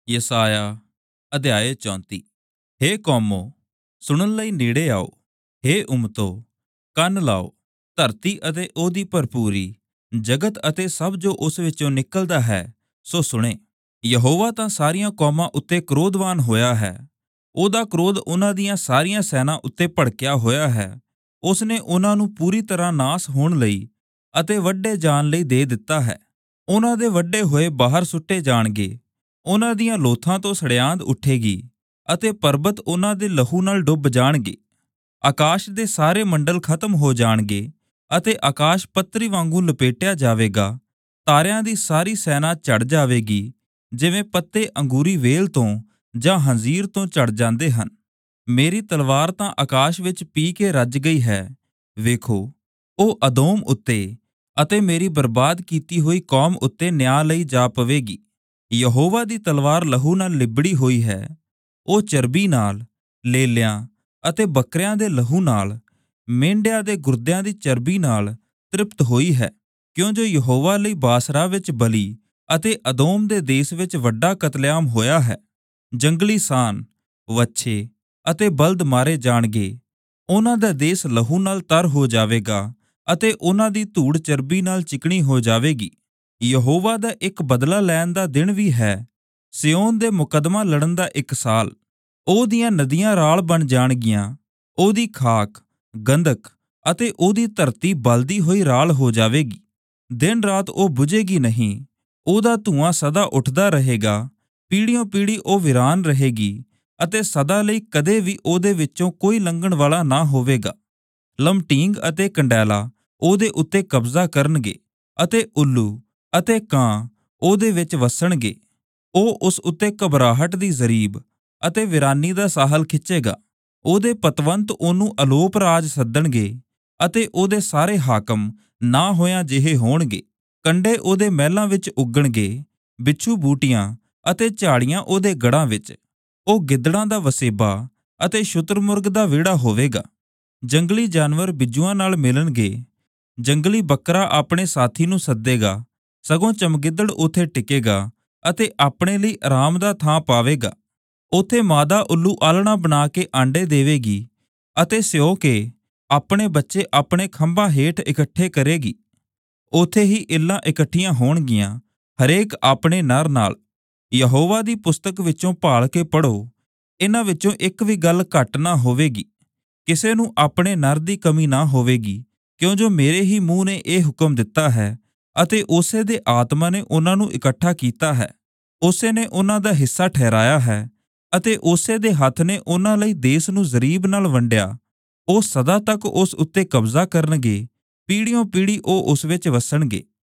ਯਸਾਇਆ ਅਧਿਆਇ 34। ਹੇ ਕੌਮੋ, ਸੁਣਨ ਲਈ ਨੇੜੇ ਆਓ। ਹੇ ਉਮਤੋ, ਕੰਨ ਲਾਓ। ਧਰਤੀ ਅਤੇ ਉਹਦੀ ਭਰਪੂਰੀ, ਜਗਤ ਅਤੇ ਸਭ ਜੋ ਉਸ ਵਿੱਚੋਂ ਨਿਕਲਦਾ ਹੈ, ਸੋ ਸੁਣੇ। ਯਹੋਵਾ ਤਾਂ ਸਾਰੀਆਂ ਕੌਮਾਂ ਉੱਤੇ ਕ੍ਰੋਧਵਾਨ ਹੋਇਆ ਹੈ। ਉਹਦਾ ਕ੍ਰੋਧ ਉਹਨਾਂ ਦੀਆਂ ਸਾਰੀਆਂ ਸੈਨਾ ਉੱਤੇ ਭੜਕਿਆ ਹੋਇਆ ਹੈ। ਉਸ ਨੇ ਉਹਨਾਂ ਨੂੰ ਪੂਰੀ ਤਰ੍ਹਾਂ ਨਾਸ ਹੋਣ ਲਈ ਅਤੇ ਵੱਢੇ ਜਾਣ ਲਈ ਦੇ ਦਿੱਤਾ ਹੈ। ਉਹਨਾਂ ਦੇ ਵੱਢੇ ਹੋਏ ਬਾਹਰ ਸੁੱਟੇ ਜਾਣਗੇ। ਉਹਨਾਂ ਦੀਆਂ ਲੋਥਾਂ ਤੋਂ ਸੜਿਆਂਦ ਉੱਠੇਗੀ ਅਤੇ ਪਰਬਤ ਉਹਨਾਂ ਦੇ ਲਹੂ ਨਾਲ ਡੁੱਬ ਜਾਣਗੇ। ਆਕਾਸ਼ ਦੇ ਸਾਰੇ ਮੰਡਲ ਖਤਮ ਹੋ ਜਾਣਗੇ ਅਤੇ ਆਕਾਸ਼ ਪੱਤਰੀ ਵਾਂਗੂ ਲਪੇਟਿਆ ਜਾਵੇਗਾ। ਤਾਰਿਆਂ ਦੀ ਸਾਰੀ ਸੈਨਾ ਝੜ ਜਾਵੇਗੀ, ਜਿਵੇਂ ਪੱਤੇ ਅੰਗੂਰੀ ਵੇਲ ਤੋਂ ਜਾਂ ਹੰਜ਼ੀਰ ਤੋਂ ਝੜ ਜਾਂਦੇ ਹਨ। ਮੇਰੀ ਤਲਵਾਰ ਤਾਂ ਆਕਾਸ਼ ਵਿੱਚ ਪੀ ਕੇ ਰੱਜ ਗਈ ਹੈ। ਵੇਖੋ, ਉਹ ਅਦੋਮ ਉੱਤੇ ਅਤੇ ਮੇਰੀ ਬਰਬਾਦ ਕੀਤੀ ਹੋਈ ਕੌਮ ਉੱਤੇ ਨਿਆਂ ਲਈ ਜਾ ਪਵੇਗੀ। ਯਹੋਵਾ ਦੀ ਤਲਵਾਰ ਲਹੂ ਨਾਲ ਲਿਬੜੀ ਹੋਈ ਹੈ। ਉਹ ਚਰਬੀ ਨਾਲ, ਲੇਲਿਆਂ ਅਤੇ ਬੱਕਰਿਆਂ ਦੇ ਲਹੂ ਨਾਲ, ਮੇਂਢਿਆਂ ਦੇ ਗੁਰਦਿਆਂ ਦੀ ਚਰਬੀ ਨਾਲ ਤ੍ਰਿਪਤ ਹੋਈ ਹੈ, ਕਿਉਂ ਜੋ ਯਹੋਵਾ ਲਈ ਬਾਸਰਾ ਵਿੱਚ ਬਲੀ ਅਤੇ ਅਦੋਮ ਦੇ ਦੇਸ਼ ਵਿੱਚ ਵੱਡਾ ਕਤਲੇਆਮ ਹੋਇਆ ਹੈ। ਜੰਗਲੀ ਸਾਨ, ਵੱਛੇ ਅਤੇ ਬਲਦ ਮਾਰੇ ਜਾਣਗੇ। ਉਹਨਾਂ ਦਾ ਦੇਸ਼ ਲਹੂ ਨਾਲ ਤਰ ਹੋ ਜਾਵੇਗਾ ਅਤੇ ਉਹਨਾਂ ਦੀ ਧੂੜ ਚਰਬੀ ਨਾਲ ਚਿਕਣੀ ਹੋ ਜਾਵੇਗੀ। ਯਹੋਵਾ ਦਾ ਇੱਕ ਬਦਲਾ ਲੈਣ ਦਾ ਦਿਨ ਵੀ ਹੈ, ਸਿਯੋਨ ਦੇ ਮੁਕੱਦਮਾ ਲੜਨ ਦਾ ਇੱਕ ਸਾਲ। ਉਹਦੀਆਂ ਨਦੀਆਂ ਰਾਲ ਬਣ ਜਾਣਗੀਆਂ। ਉਹਦੀ ਖਾਕ, ਗੰਧਕ ਅਤੇ ਉਹਦੀ ਧਰਤੀ ਬਲਦੀ ਹੋਈ ਰਾਲ ਹੋ ਜਾਵੇਗੀ। ਦਿਨ ਰਾਤ ਉਹ ਬੁਝੇਗੀ ਨਹੀਂ। ਉਹਦਾ ਧੂੰਆਂ ਸਦਾ ਉੱਠਦਾ ਰਹੇਗਾ। ਪੀੜ੍ਹੀਓਂ ਪੀੜ੍ਹੀ ਉਹ ਵੀਰਾਨ ਰਹੇਗੀ ਅਤੇ ਸਦਾ ਲਈ ਕਦੇ ਵੀ ਉਹਦੇ ਵਿੱਚੋਂ ਕੋਈ ਲੰਘਣ ਵਾਲਾ ਨਾ ਹੋਵੇਗਾ। ਲਮਟੀਂਗ ਅਤੇ ਕੰਡੈਲਾ ਉਹਦੇ ਉੱਤੇ ਕਬਜ਼ਾ ਕਰਨਗੇ ਅਤੇ ਉੱਲੂ ਅਤੇ ਕਾਂ ਉਹਦੇ ਵਿੱਚ ਵਸਣਗੇ। ਉਹ ਉਸ ਉੱਤੇ ਘਬਰਾਹਟ ਦੀ ਜ਼ਰੀਬ ਅਤੇ ਵੀਰਾਨੀ ਦਾ ਸਾਹਲ ਖਿੱਚੇਗਾ। ਉਹਦੇ ਪਤਵੰਤ ਉਹਨੂੰ ਅਲੋਪ ਰਾਜ ਸੱਦਣਗੇ ਅਤੇ ਉਹਦੇ ਸਾਰੇ ਹਾਕਮ ਨਾ ਹੋਇਆਂ ਜਿਹੇ ਹੋਣਗੇ। ਕੰਡੇ ਉਹਦੇ ਮਹਿਲਾਂ ਵਿੱਚ ਉੱਗਣਗੇ, ਬਿੱਛੂ ਬੂਟੀਆਂ ਅਤੇ ਝਾੜੀਆਂ ਉਹਦੇ ਗੜ੍ਹਾਂ ਵਿੱਚ। ਉਹ ਗਿੱਦੜਾਂ ਦਾ ਵਸੇਬਾ ਅਤੇ ਸ਼ੁਤਰਮੁਰਗ ਦਾ ਵਿਹੜਾ ਹੋਵੇਗਾ। ਜੰਗਲੀ ਜਾਨਵਰ ਬਿੱਜੂਆਂ ਨਾਲ ਮਿਲਣਗੇ। ਜੰਗਲੀ ਬੱਕਰਾ ਆਪਣੇ ਸਾਥੀ ਨੂੰ ਸੱਦੇਗਾ, ਸਗੋਂ ਚਮਗਿੱਦੜ ਉੱਥੇ ਟਿਕੇਗਾ ਅਤੇ ਆਪਣੇ ਲਈ ਆਰਾਮ ਦਾ ਥਾਂ ਪਾਵੇਗਾ। ਉੱਥੇ ਮਾਦਾ ਉੱਲੂ ਆਲ੍ਹਣਾ ਬਣਾ ਕੇ ਆਂਡੇ ਦੇਵੇਗੀ ਅਤੇ ਸਿਓ ਕੇ ਆਪਣੇ ਬੱਚੇ ਆਪਣੇ ਖੰਭਾਂ ਹੇਠ ਇਕੱਠੇ ਕਰੇਗੀ। ਉੱਥੇ ਹੀ ਇੱਲਾਂ ਇਕੱਠੀਆਂ ਹੋਣਗੀਆਂ, ਹਰੇਕ ਆਪਣੇ ਨਰ ਨਾਲ। ਯਹੋਵਾ ਦੀ ਪੁਸਤਕ ਵਿੱਚੋਂ ਭਾਲ ਕੇ ਪੜ੍ਹੋ, ਇਹਨਾਂ ਵਿੱਚੋਂ ਇੱਕ ਵੀ ਗੱਲ ਘੱਟ ਨਾ ਹੋਵੇਗੀ। ਕਿਸੇ ਨੂੰ ਆਪਣੇ ਨਰ ਦੀ ਕਮੀ ਨਾ ਹੋਵੇਗੀ, ਕਿਉਂ ਜੋ ਮੇਰੇ ਹੀ ਮੂੰਹ ਨੇ ਇਹ ਹੁਕਮ ਦਿੱਤਾ ਹੈ ਅਤੇ ਉਸੇ ਦੇ ਆਤਮਾ ਨੇ ਉਹਨਾਂ ਨੂੰ ਇਕੱਠਾ ਕੀਤਾ ਹੈ। ਉਸੇ ਨੇ ਉਹਨਾਂ ਦਾ ਹਿੱਸਾ ਠਹਿਰਾਇਆ ਹੈ ਅਤੇ ਉਸੇ ਦੇ ਹੱਥ ਨੇ ਉਹਨਾਂ ਲਈ ਦੇਸ਼ ਨੂੰ ਜ਼ਰੀਬ ਨਾਲ ਵੰਡਿਆ। ਉਹ ਸਦਾ ਤੱਕ ਉਸ ਉੱਤੇ ਕਬਜ਼ਾ ਕਰਨਗੇ, ਪੀੜ੍ਹੀਓਂ ਪੀੜ੍ਹੀ ਉਹ ਉਸ ਵਿੱਚ ਵਸਣਗੇ।